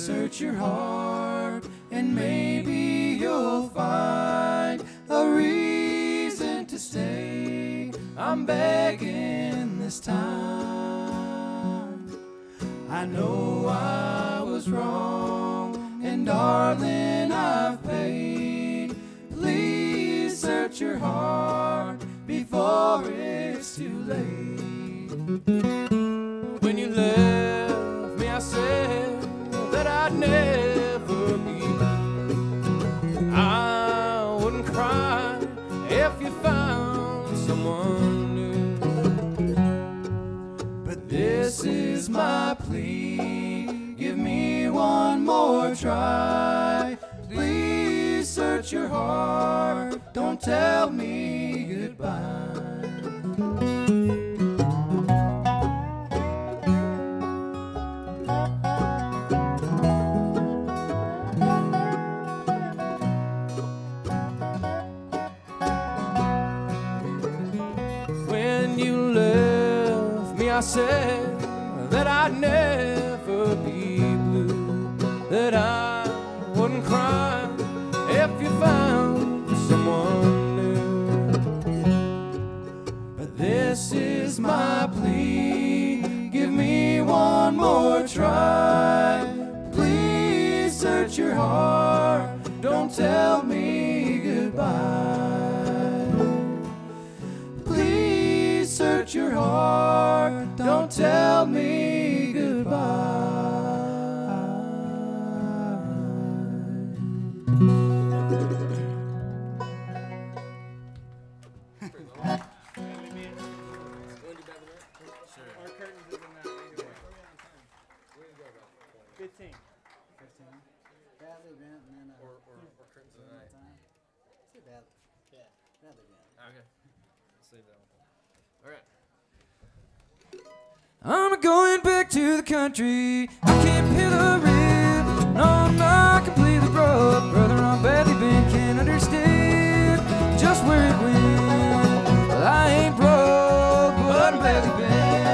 search your heart, and maybe you'll find a reason to stay. I'm begging this time. I know I was wrong, and darling, I've paid. Please search your heart before it's too late. When you left me, I said that I'd never be blue. I wouldn't cry if you found someone new. But this is my plea, give me one more try. Please search your heart, don't tell me goodbye. When you left me, I said that I'd never be blue, that I wouldn't cry if you found someone new. But this is my plea, give me one more try. Please search your heart, don't tell me goodbye. Please search your heart, don't tell me goodbye. Our curtains is in that anyway. 15. Badly bent and then Or curtains of the night. say badly. Yeah. Badly bent. Okay. Let's leave that one. I'm going back to the country. I can't pay the rent. No, I'm not completely broke. Brother, I'm badly bent, can't understand just where it went. Well, I ain't broke, but I'm badly bent.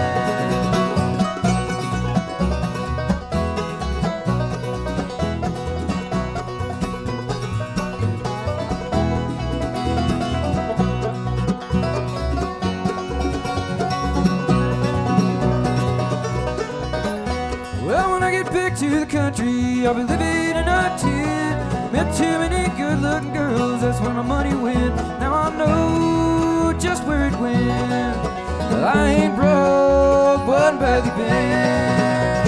Well, when I get back to the country, I'll be living in a tent. Met too many good-looking girls, that's where my money went. Now I know just where it went. Well, I ain't broke, but I'm badly bent.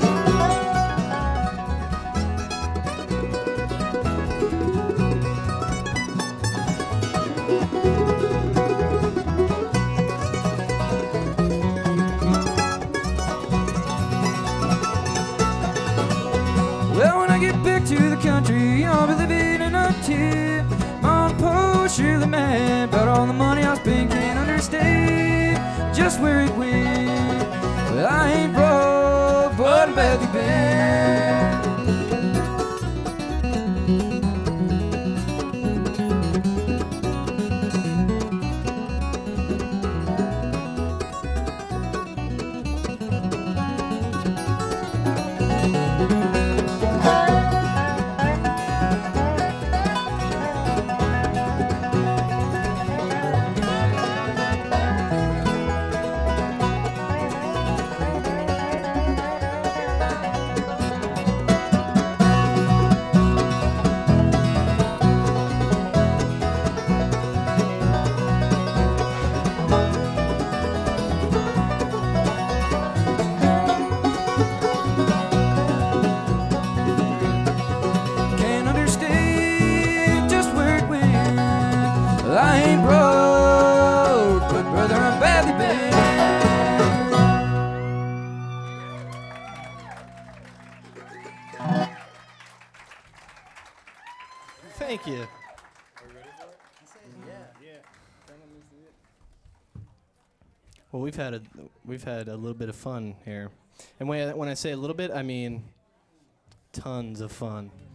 Well, when I get back to the country, I'll be living in a tent. Mom, Poe, surely mad about all the money I spent. Can't understand just where it went. Well, I ain't broke, but I'm badly bent. Can't understand just where it went. Well, I ain't broke, but brother, I'm badly bent. Thank you. Well, we've had a little bit of fun here, and when I say a little bit, I mean tons of fun.